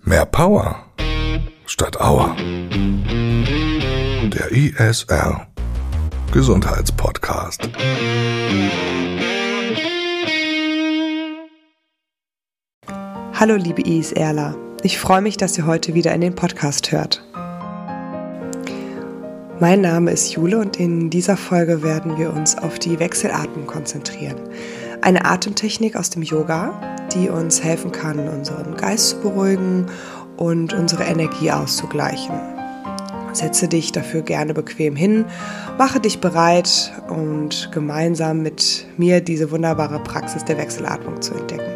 Mehr Power statt Aua. Der ISR Gesundheitspodcast. Hallo liebe ISRler, ich freue mich, dass ihr heute wieder in den Podcast hört. Mein Name ist Jule und in dieser Folge werden wir uns auf die Wechselatmung konzentrieren. Eine Atemtechnik aus dem Yoga, die uns helfen kann, unseren Geist zu beruhigen und unsere Energie auszugleichen. Setze dich dafür gerne bequem hin, mache dich bereit und gemeinsam mit mir diese wunderbare Praxis der Wechselatmung zu entdecken.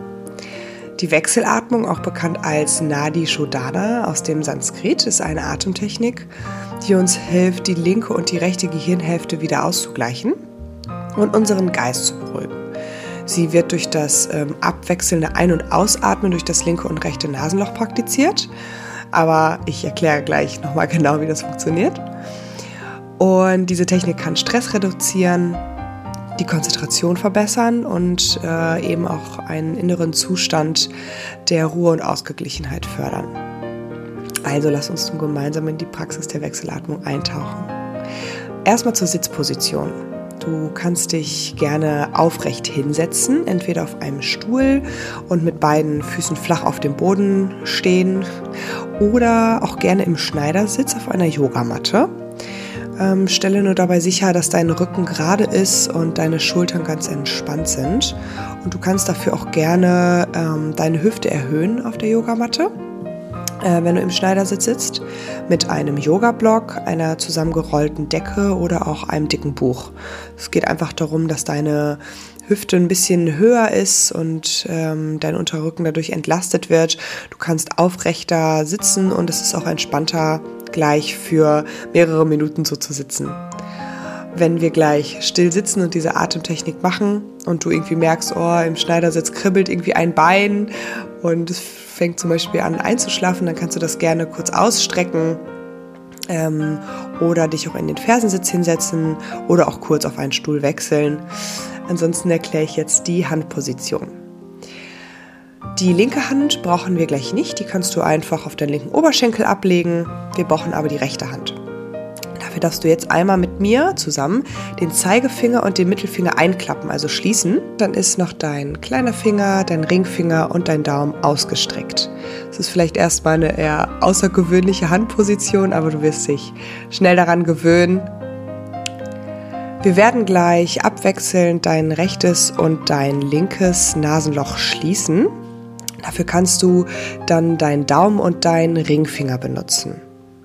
Die Wechselatmung, auch bekannt als Nadi Shodhana aus dem Sanskrit, ist eine Atemtechnik, die uns hilft, die linke und die rechte Gehirnhälfte wieder auszugleichen und unseren Geist zu beruhigen. Sie wird durch das abwechselnde Ein- und Ausatmen durch das linke und rechte Nasenloch praktiziert. Aber ich erkläre gleich nochmal genau, wie das funktioniert. Und diese Technik kann Stress reduzieren, die Konzentration verbessern und eben auch einen inneren Zustand der Ruhe und Ausgeglichenheit fördern. Also lass uns nun gemeinsam in die Praxis der Wechselatmung eintauchen. Erstmal zur Sitzposition. Du kannst dich gerne aufrecht hinsetzen, entweder auf einem Stuhl und mit beiden Füßen flach auf dem Boden stehen oder auch gerne im Schneidersitz auf einer Yogamatte. Stelle nur dabei sicher, dass dein Rücken gerade ist und deine Schultern ganz entspannt sind. Und du kannst dafür auch gerne deine Hüfte erhöhen auf der Yogamatte, wenn du im Schneidersitz sitzt, mit einem Yoga-Block, einer zusammengerollten Decke oder auch einem dicken Buch. Es geht einfach darum, dass deine Hüfte ein bisschen höher ist und dein Unterrücken dadurch entlastet wird. Du kannst aufrechter sitzen und es ist auch entspannter, gleich für mehrere Minuten so zu sitzen. Wenn wir gleich still sitzen und diese Atemtechnik machen und du irgendwie merkst, oh, im Schneidersitz kribbelt irgendwie ein Bein und es fängt zum Beispiel an einzuschlafen, dann kannst du das gerne kurz ausstrecken oder dich auch in den Fersensitz hinsetzen oder auch kurz auf einen Stuhl wechseln. Ansonsten erkläre ich jetzt die Handposition. Die linke Hand brauchen wir gleich nicht, die kannst du einfach auf deinen linken Oberschenkel ablegen. Wir brauchen aber die rechte Hand. Dafür darfst du jetzt einmal mit mir zusammen den Zeigefinger und den Mittelfinger einklappen, also schließen. Dann ist noch dein kleiner Finger, dein Ringfinger und dein Daumen ausgestreckt. Das ist vielleicht erstmal eine eher außergewöhnliche Handposition, aber du wirst dich schnell daran gewöhnen. Wir werden gleich abwechselnd dein rechtes und dein linkes Nasenloch schließen. Dafür kannst du dann deinen Daumen und deinen Ringfinger benutzen.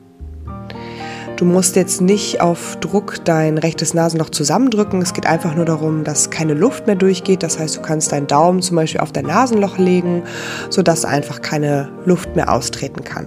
Du musst jetzt nicht auf Druck dein rechtes Nasenloch zusammendrücken. Es geht einfach nur darum, dass keine Luft mehr durchgeht. Das heißt, du kannst deinen Daumen zum Beispiel auf dein Nasenloch legen, sodass einfach keine Luft mehr austreten kann.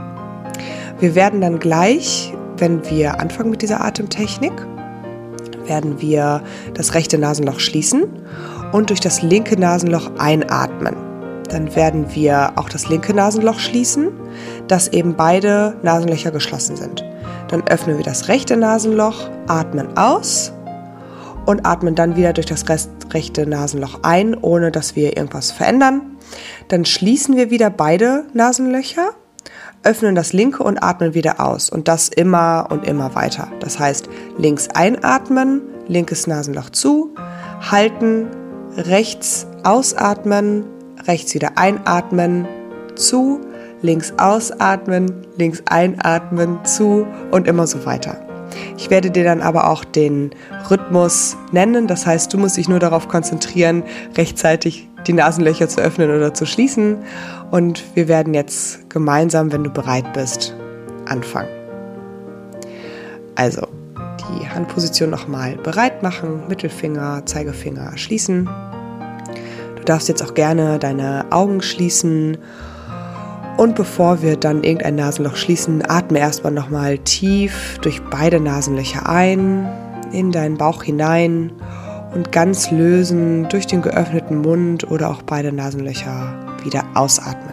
Wir werden dann gleich, wenn wir anfangen mit dieser Atemtechnik, werden wir das rechte Nasenloch schließen und durch das linke Nasenloch einatmen. Dann werden wir auch das linke Nasenloch schließen, dass eben beide Nasenlöcher geschlossen sind. Dann öffnen wir das rechte Nasenloch, atmen aus und atmen dann wieder durch das rechte Nasenloch ein, ohne dass wir irgendwas verändern. Dann schließen wir wieder beide Nasenlöcher, öffnen das linke und atmen wieder aus. Und das immer und immer weiter. Das heißt, links einatmen, linkes Nasenloch zu, halten, rechts ausatmen, rechts wieder einatmen, zu, links ausatmen, links einatmen, zu und immer so weiter. Ich werde dir dann aber auch den Rhythmus nennen, das heißt, du musst dich nur darauf konzentrieren, rechtzeitig die Nasenlöcher zu öffnen oder zu schließen und wir werden jetzt gemeinsam, wenn du bereit bist, anfangen. Also, die Handposition nochmal bereit machen, Mittelfinger, Zeigefinger schließen. Du darfst jetzt auch gerne deine Augen schließen. Und bevor wir dann irgendein Nasenloch schließen, atme erstmal nochmal tief durch beide Nasenlöcher ein, in deinen Bauch hinein und ganz lösen durch den geöffneten Mund oder auch beide Nasenlöcher wieder ausatmen.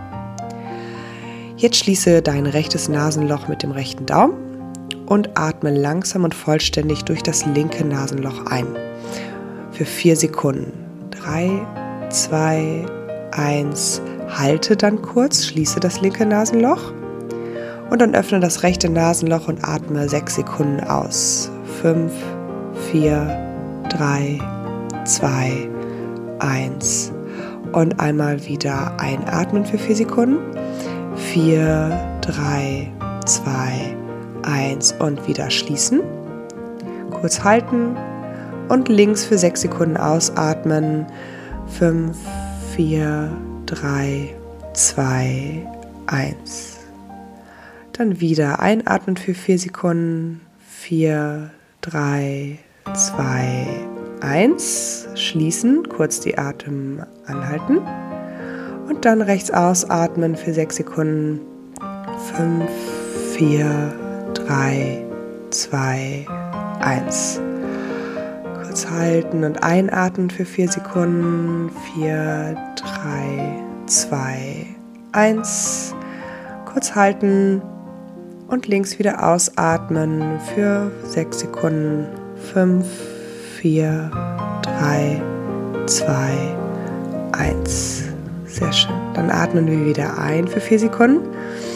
Jetzt schließe dein rechtes Nasenloch mit dem rechten Daumen und atme langsam und vollständig durch das linke Nasenloch ein. Für 4 Sekunden. 3, 2, 1, Halte dann kurz, schließe das linke Nasenloch und dann öffne das rechte Nasenloch und atme 6 Sekunden aus. 5, 4, 3, 2, 1 und einmal wieder einatmen für 4 Sekunden. 4, 3, 2, 1 und wieder schließen. Kurz halten und links für 6 Sekunden ausatmen. 5, 4, 3, 2, 1. Dann wieder einatmen für 4 Sekunden. 4, 3, 2, 1. Schließen, kurz die Atem anhalten. Und dann rechts ausatmen für 6 Sekunden. 5, 4, 3, 2, 1. Kurz halten und einatmen für 4 Sekunden. 4, 3, 2, 1. Kurz halten und links wieder ausatmen für 6 Sekunden. 5, 4, 3, 2, 1. Sehr schön. Dann atmen wir wieder ein für 4 Sekunden.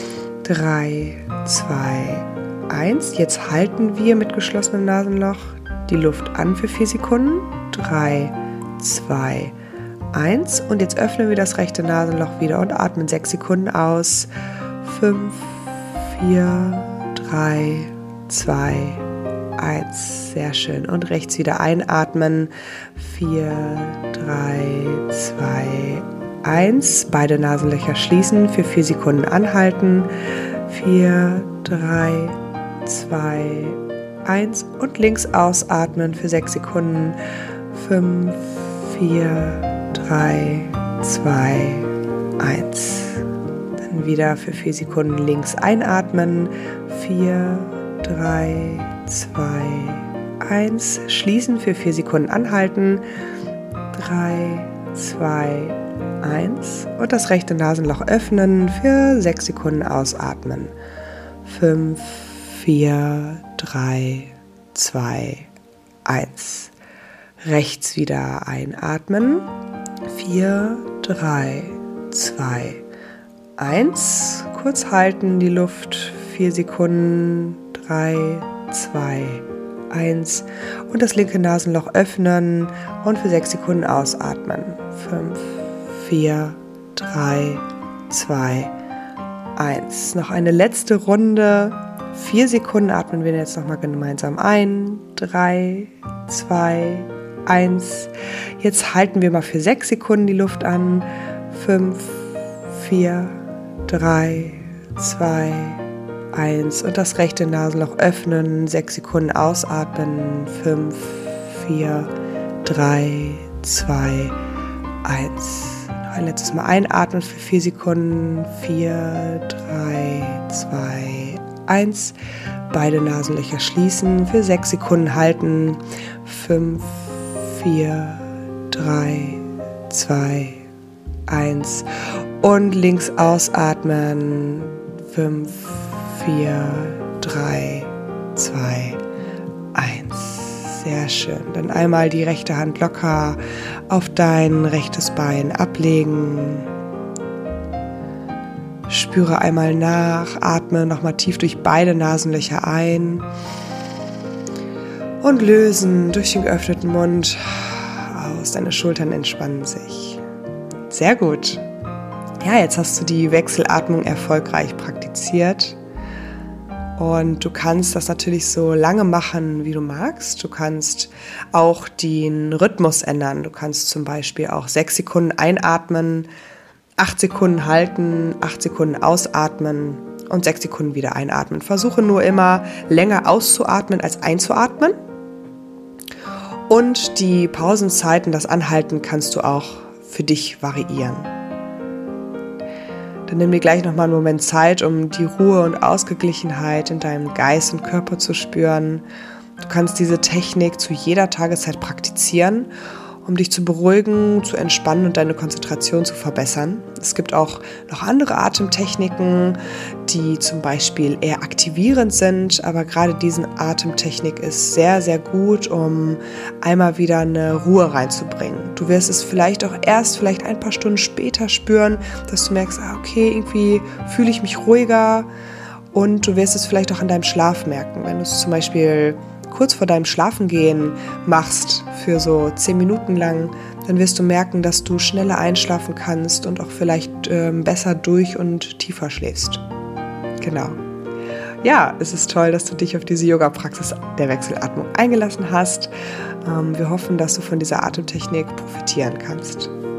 3, 2, 1. Jetzt halten wir mit geschlossenem Nasenloch die Luft an für 4 Sekunden. 3, 2, 1. Und jetzt öffnen wir das rechte Nasenloch wieder und atmen 6 Sekunden aus. 5, 4, 3, 2, 1. Sehr schön. Und rechts wieder einatmen. 4, 3, 2, 1. Beide Nasenlöcher schließen. Für 4 Sekunden anhalten. 4, 3, 2, 1. Und links ausatmen für 6 Sekunden. 5, 4, 3, 2, 1. Dann wieder für 4 Sekunden links einatmen. 4, 3, 2, 1. Schließen, für 4 Sekunden anhalten. 3, 2, 1. Und das rechte Nasenloch öffnen, für 6 Sekunden ausatmen. 5, 4, 3, 2, 1. Rechts wieder einatmen. 4, 3, 2, 1. Kurz halten die Luft. 4 Sekunden. 3, 2, 1. Und das linke Nasenloch öffnen und für 6 Sekunden ausatmen. 5, 4, 3, 2, 1. Noch eine letzte Runde. 4 Sekunden atmen wir jetzt nochmal gemeinsam ein. 3, 2, 1. Jetzt halten wir mal für 6 Sekunden die Luft an. 5, 4, 3, 2, 1. Und das rechte Nasenloch öffnen. 6 Sekunden ausatmen. 5, 4, 3, 2, 1. Noch ein letztes Mal einatmen für 4 Sekunden. 4, 3, 2, 1. Beide Nasenlöcher schließen. Für 6 Sekunden halten. 5, 4, 3, 2, 1. Und links ausatmen. 5, 4, 3, 2, 1. Sehr schön. Dann einmal die rechte Hand locker auf dein rechtes Bein ablegen. Spüre einmal nach, atme nochmal tief durch beide Nasenlöcher ein und lösen durch den geöffneten Mund aus. Deine Schultern entspannen sich. Sehr gut. Ja, jetzt hast du die Wechselatmung erfolgreich praktiziert. Und du kannst das natürlich so lange machen, wie du magst. Du kannst auch den Rhythmus ändern. Du kannst zum Beispiel auch 6 Sekunden einatmen, 8 Sekunden halten, 8 Sekunden ausatmen und 6 Sekunden wieder einatmen. Versuche nur immer länger auszuatmen als einzuatmen. Und die Pausenzeiten, das Anhalten, kannst du auch für dich variieren. Dann nimm dir gleich nochmal einen Moment Zeit, um die Ruhe und Ausgeglichenheit in deinem Geist und Körper zu spüren. Du kannst diese Technik zu jeder Tageszeit praktizieren um dich zu beruhigen, zu entspannen und deine Konzentration zu verbessern. Es gibt auch noch andere Atemtechniken, die zum Beispiel eher aktivierend sind, aber gerade diese Atemtechnik ist sehr, sehr gut, um einmal wieder eine Ruhe reinzubringen. Du wirst es vielleicht auch erst ein paar Stunden später spüren, dass du merkst, okay, irgendwie fühle ich mich ruhiger, und du wirst es vielleicht auch an deinem Schlaf merken, wenn du es zum Beispiel kurz vor deinem Schlafengehen machst, für so 10 Minuten lang, dann wirst du merken, dass du schneller einschlafen kannst und auch vielleicht besser durch und tiefer schläfst. Genau. Ja, es ist toll, dass du dich auf diese Yoga-Praxis der Wechselatmung eingelassen hast. Wir hoffen, dass du von dieser Atemtechnik profitieren kannst.